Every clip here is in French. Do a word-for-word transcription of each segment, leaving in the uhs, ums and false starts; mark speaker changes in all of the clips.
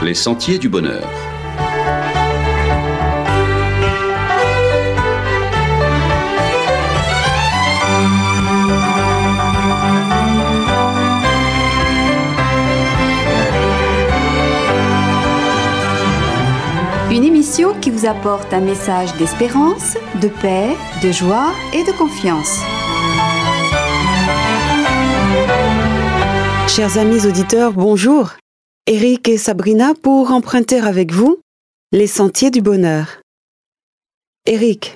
Speaker 1: les sentiers du bonheur.
Speaker 2: Une émission qui vous apporte un message d'espérance, de paix, de joie et de confiance.
Speaker 3: Chers amis auditeurs, bonjour. Eric et Sabrina pour emprunter avec vous les sentiers du bonheur. Eric,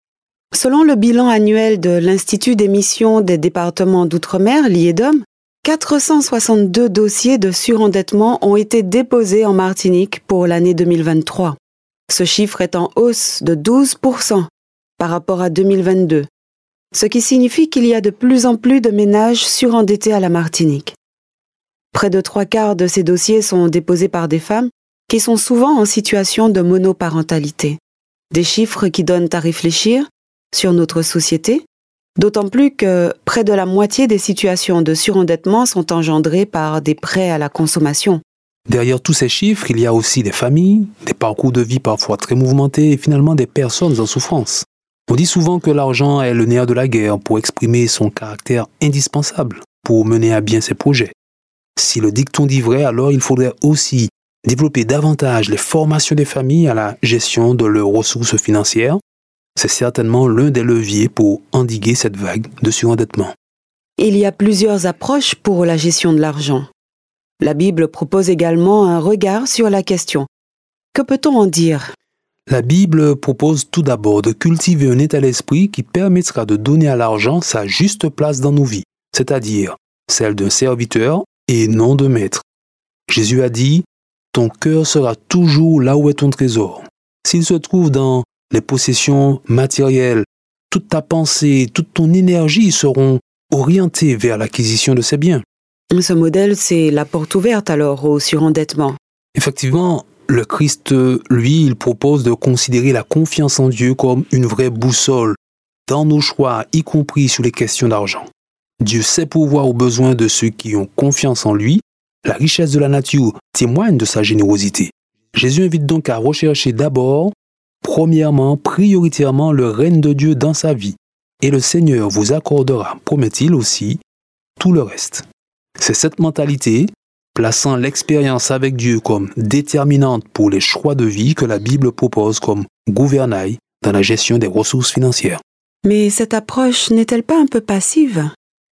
Speaker 3: selon le bilan annuel de l'Institut des missions des départements d'outre-mer, l'I E D O M, quatre cent soixante-deux dossiers de surendettement ont été déposés en Martinique pour l'année deux mille vingt-trois. Ce chiffre est en hausse de douze pour cent par rapport à deux mille vingt-deux, ce qui signifie qu'il y a de plus en plus de ménages surendettés à la Martinique. Près de trois quarts de ces dossiers sont déposés par des femmes qui sont souvent en situation de monoparentalité. Des chiffres qui donnent à réfléchir sur notre société, d'autant plus que près de la moitié des situations de surendettement sont engendrées par des prêts à la consommation.
Speaker 4: Derrière tous ces chiffres, il y a aussi des familles, des parcours de vie parfois très mouvementés et finalement des personnes en souffrance. On dit souvent que l'argent est le nerf de la guerre pour exprimer son caractère indispensable pour mener à bien ses projets. Si le dicton dit vrai, alors il faudrait aussi développer davantage les formations des familles à la gestion de leurs ressources financières. C'est certainement l'un des leviers pour endiguer cette vague de surendettement.
Speaker 3: Il y a plusieurs approches pour la gestion de l'argent. La Bible propose également un regard sur la question. Que peut-on en dire ?
Speaker 4: La Bible propose tout d'abord de cultiver un état d'esprit qui permettra de donner à l'argent sa juste place dans nos vies, c'est-à-dire celle d'un serviteur et non de maître. Jésus a dit « Ton cœur sera toujours là où est ton trésor. S'il se trouve dans les possessions matérielles, toute ta pensée, toute ton énergie seront orientées vers l'acquisition de ces biens. »
Speaker 3: Ce modèle, c'est la porte ouverte alors au surendettement.
Speaker 4: Effectivement, le Christ, lui, il propose de considérer la confiance en Dieu comme une vraie boussole dans nos choix, y compris sur les questions d'argent. Dieu sait pourvoir aux besoins de ceux qui ont confiance en lui. La richesse de la nature témoigne de sa générosité. Jésus invite donc à rechercher d'abord, premièrement, prioritairement, le règne de Dieu dans sa vie. Et le Seigneur vous accordera, promet-il aussi, tout le reste. C'est cette mentalité, plaçant l'expérience avec Dieu comme déterminante pour les choix de vie, que la Bible propose comme gouvernail dans la gestion des ressources financières.
Speaker 3: Mais cette approche n'est-elle pas un peu passive ?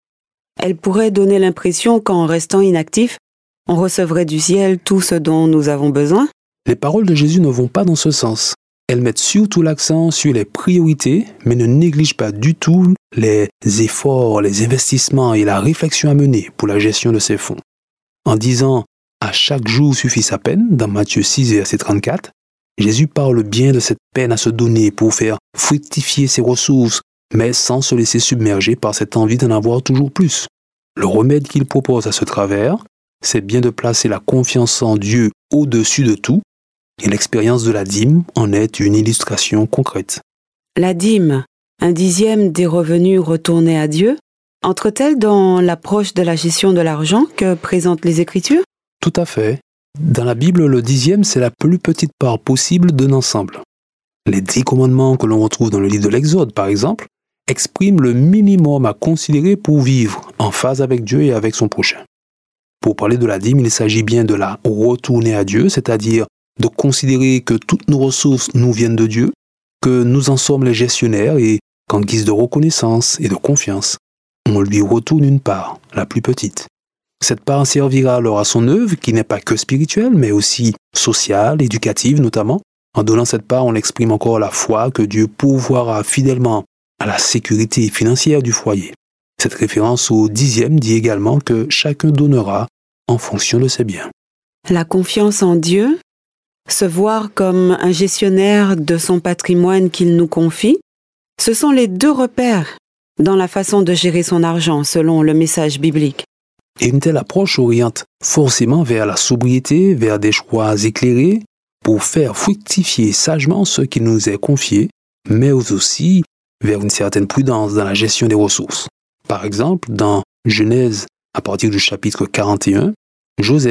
Speaker 3: Elle pourrait donner l'impression qu'en restant inactif, on recevrait du ciel tout ce dont nous avons besoin.
Speaker 4: Les paroles de Jésus ne vont pas dans ce sens. Elles mettent surtout l'accent sur les priorités, mais ne négligent pas du tout les efforts, les investissements et la réflexion à mener pour la gestion de ces fonds. En disant « à chaque jour suffit sa peine » dans Matthieu six, verset trente-quatre, Jésus parle bien de cette peine à se donner pour faire fructifier ses ressources, mais sans se laisser submerger par cette envie d'en avoir toujours plus. Le remède qu'il propose à ce travers, c'est bien de placer la confiance en Dieu au-dessus de tout, et l'expérience de la dîme en est une illustration concrète.
Speaker 3: La dîme, un dixième des revenus retournés à Dieu, entre-t-elle dans l'approche de la gestion de l'argent que présentent les Écritures ?
Speaker 4: Tout à fait. Dans la Bible, le dixième, c'est la plus petite part possible d'un ensemble. Les dix commandements que l'on retrouve dans le livre de l'Exode, par exemple, expriment le minimum à considérer pour vivre en phase avec Dieu et avec son prochain. Pour parler de la dîme, il s'agit bien de la retourner à Dieu, c'est-à-dire de considérer que toutes nos ressources nous viennent de Dieu, que nous en sommes les gestionnaires et qu'en guise de reconnaissance et de confiance, on lui retourne une part, la plus petite. Cette part servira alors à son œuvre qui n'est pas que spirituelle, mais aussi sociale, éducative notamment. En donnant cette part, on exprime encore la foi que Dieu pourvoira fidèlement à la sécurité financière du foyer. Cette référence au dixième dit également que chacun donnera en fonction de ses biens.
Speaker 3: La confiance en Dieu, se voir comme un gestionnaire de son patrimoine qu'il nous confie, ce sont les deux repères dans la façon de gérer son argent selon le message biblique.
Speaker 4: Et une telle approche oriente forcément vers la sobriété, vers des choix éclairés pour faire fructifier sagement ce qui nous est confié, mais aussi vers une certaine prudence dans la gestion des ressources. Par exemple, dans Genèse, à partir du chapitre quarante et un, Joseph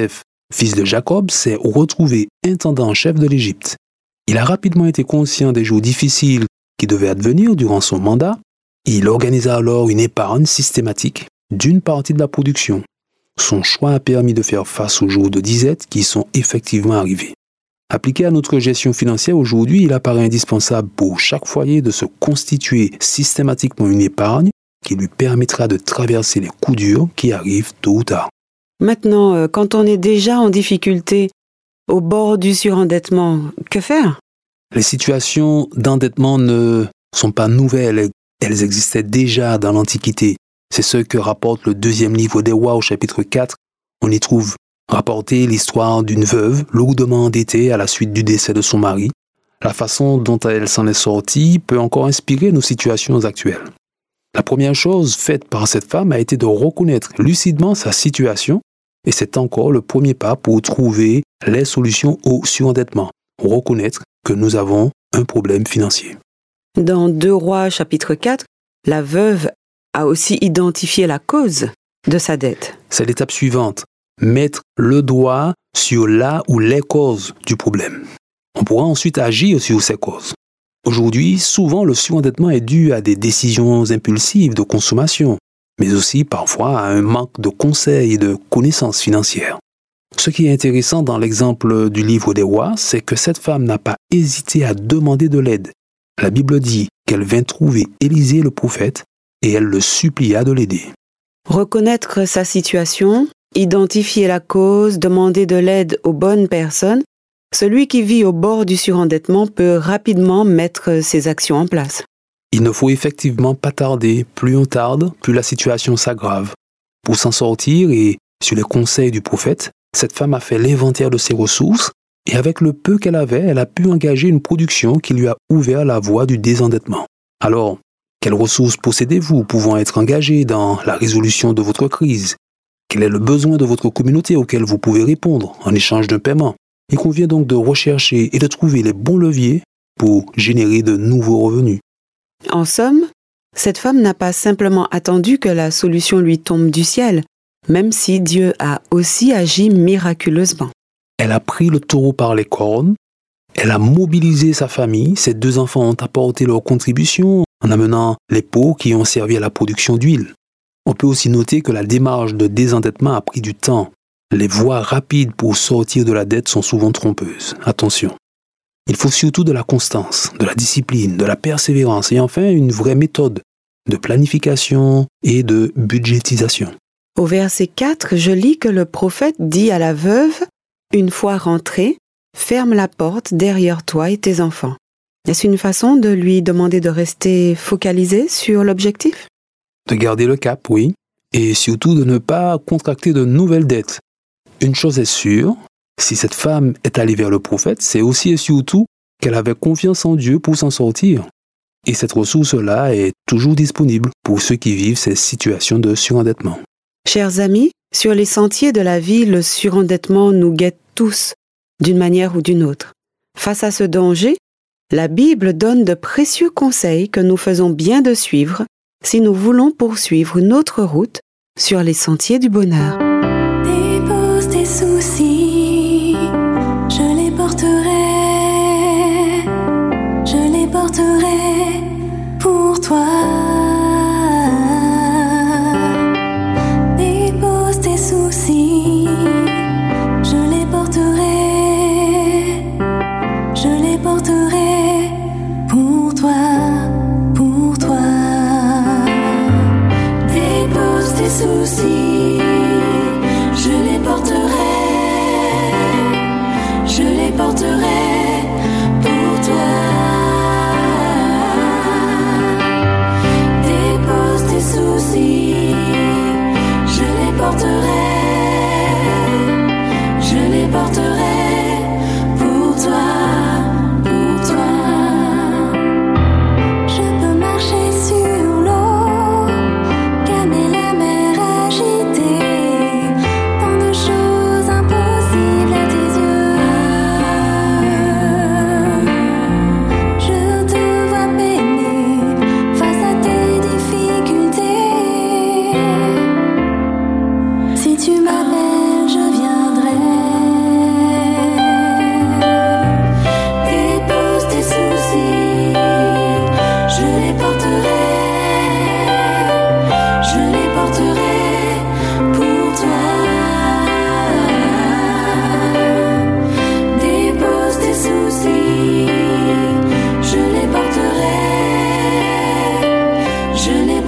Speaker 4: fils de Jacob, s'est retrouvé intendant en chef de l'Égypte. Il a rapidement été conscient des jours difficiles qui devaient advenir durant son mandat. Il organisa alors une épargne systématique d'une partie de la production. Son choix a permis de faire face aux jours de disette qui sont effectivement arrivés. Appliqué à notre gestion financière aujourd'hui, il apparaît indispensable pour chaque foyer de se constituer systématiquement une épargne qui lui permettra de traverser les coups durs qui arrivent tôt ou tard.
Speaker 3: Maintenant, quand on est déjà en difficulté, au bord du surendettement, que faire?
Speaker 4: Les situations d'endettement ne sont pas nouvelles, elles existaient déjà dans l'Antiquité. C'est ce que rapporte le deuxième livre des Rois au chapitre quatre. On y trouve rapporté l'histoire d'une veuve lourdement endettée à la suite du décès de son mari. La façon dont elle s'en est sortie peut encore inspirer nos situations actuelles. La première chose faite par cette femme a été de reconnaître lucidement sa situation, et c'est encore le premier pas pour trouver les solutions au surendettement. Reconnaître que nous avons un problème financier.
Speaker 3: Dans deux Rois chapitre quatre, la veuve a aussi identifié la cause de sa dette.
Speaker 4: C'est l'étape suivante, mettre le doigt sur la ou les causes du problème. On pourra ensuite agir sur ces causes. Aujourd'hui, souvent le surendettement est dû à des décisions impulsives de consommation, mais aussi parfois à un manque de conseils et de connaissances financières. Ce qui est intéressant dans l'exemple du livre des Rois, c'est que cette femme n'a pas hésité à demander de l'aide. La Bible dit qu'elle vint trouver Élisée le prophète et elle le supplia de l'aider.
Speaker 3: Reconnaître sa situation, identifier la cause, demander de l'aide aux bonnes personnes, celui qui vit au bord du surendettement peut rapidement mettre ses actions en place.
Speaker 4: Il ne faut effectivement pas tarder. Plus on tarde, plus la situation s'aggrave. Pour s'en sortir et sur les conseils du prophète, cette femme a fait l'inventaire de ses ressources et avec le peu qu'elle avait, elle a pu engager une production qui lui a ouvert la voie du désendettement. Alors, quelles ressources possédez-vous pouvant être engagées dans la résolution de votre crise? Quel est le besoin de votre communauté auquel vous pouvez répondre en échange d'un paiement? Il convient donc de rechercher et de trouver les bons leviers pour générer de nouveaux revenus.
Speaker 3: En somme, cette femme n'a pas simplement attendu que la solution lui tombe du ciel, même si Dieu a aussi agi miraculeusement.
Speaker 4: Elle a pris le taureau par les cornes, elle a mobilisé sa famille, ses deux enfants ont apporté leur contribution en amenant les pots qui ont servi à la production d'huile. On peut aussi noter que la démarche de désendettement a pris du temps. Les voies rapides pour sortir de la dette sont souvent trompeuses. Attention. Il faut surtout de la constance, de la discipline, de la persévérance et enfin une vraie méthode de planification et de budgétisation.
Speaker 3: Au verset quatre, je lis que le prophète dit à la veuve, « Une fois rentrée, ferme la porte derrière toi et tes enfants. » Est-ce une façon de lui demander de rester focalisé sur l'objectif?
Speaker 4: De garder le cap, oui, et surtout de ne pas contracter de nouvelles dettes. Une chose est sûre, si cette femme est allée vers le prophète, c'est aussi et surtout qu'elle avait confiance en Dieu pour s'en sortir. Et cette ressource-là est toujours disponible pour ceux qui vivent ces situations de surendettement.
Speaker 3: Chers amis, sur les sentiers de la vie, le surendettement nous guette tous, d'une manière ou d'une autre. Face à ce danger, la Bible donne de précieux conseils que nous faisons bien de suivre si nous voulons poursuivre notre route sur les sentiers du bonheur.
Speaker 1: Dépose tes soucis, je les porterai, je les porterai pour toi. Dépose tes soucis, je les porterai, je les porterai pour toi, pour toi. Dépose tes soucis, je les porterai, je les porterai pour toi. Dépose tes soucis, je les porterai, je les porterai pour toi, pour toi. Je peux marcher sur l'eau, calmer la mer agitée.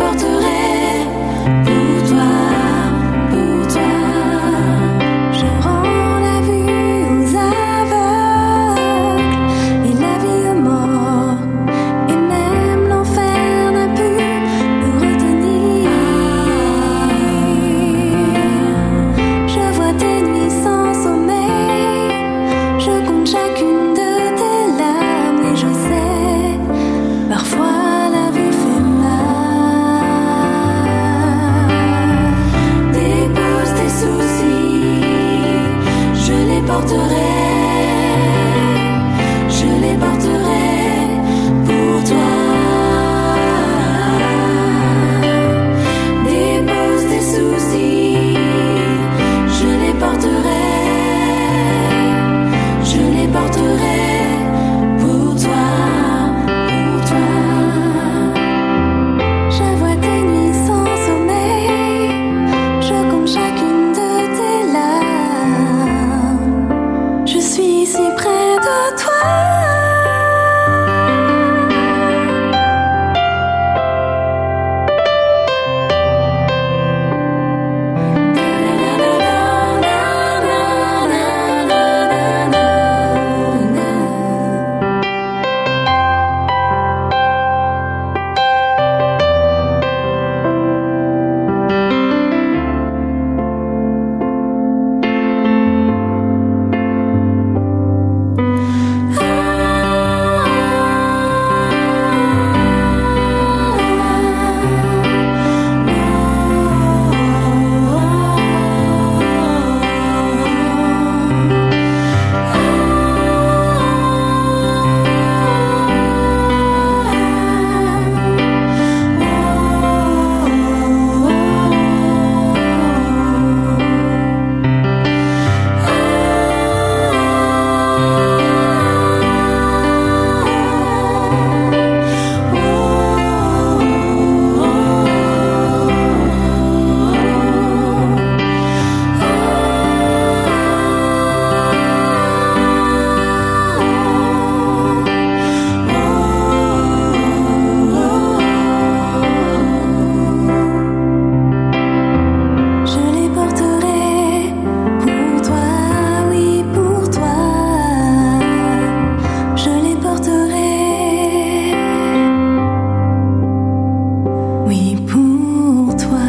Speaker 1: porterai pour toi, pour toi. Je rends la vue aux aveugles et la vie aux morts, et même l'enfer n'a pu nous retenir. Je vois tes nuits sans sommeil, je compte chacune de tes larmes et je sais, parfois la vie fait mal. Dépose tes soucis, je les porterai, je les porterai pour toi. Dépose tes soucis, je les porterai, je les porterai pour toi, pour toi. Je vois tes nuits sans sommeil, je compte chacune de tes larmes. Je suis si près de toi. Je les porterai pour toi, oui pour toi. Je les porterai, oui pour toi.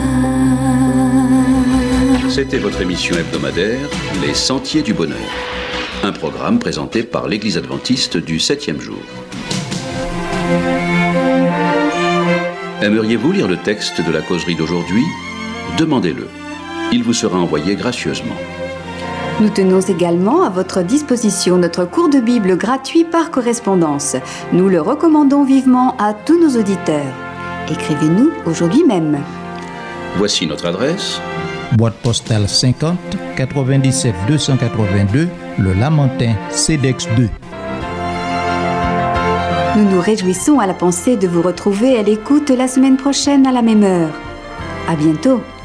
Speaker 5: C'était votre émission hebdomadaire Les Sentiers du Bonheur, un programme présenté par l'Église adventiste du septième jour. Aimeriez-vous lire le texte de la causerie d'aujourd'hui ? Demandez-le. Il vous sera envoyé gracieusement.
Speaker 2: Nous tenons également à votre disposition notre cours de Bible gratuit par correspondance. Nous le recommandons vivement à tous nos auditeurs. Écrivez-nous aujourd'hui même.
Speaker 5: Voici notre adresse.
Speaker 6: Boîte postale cinquante, quatre-vingt-dix-sept deux cent quatre-vingt-deux, Le Lamentin, CEDEX deux.
Speaker 2: Nous nous réjouissons à la pensée de vous retrouver à l'écoute la semaine prochaine à la même heure. À bientôt.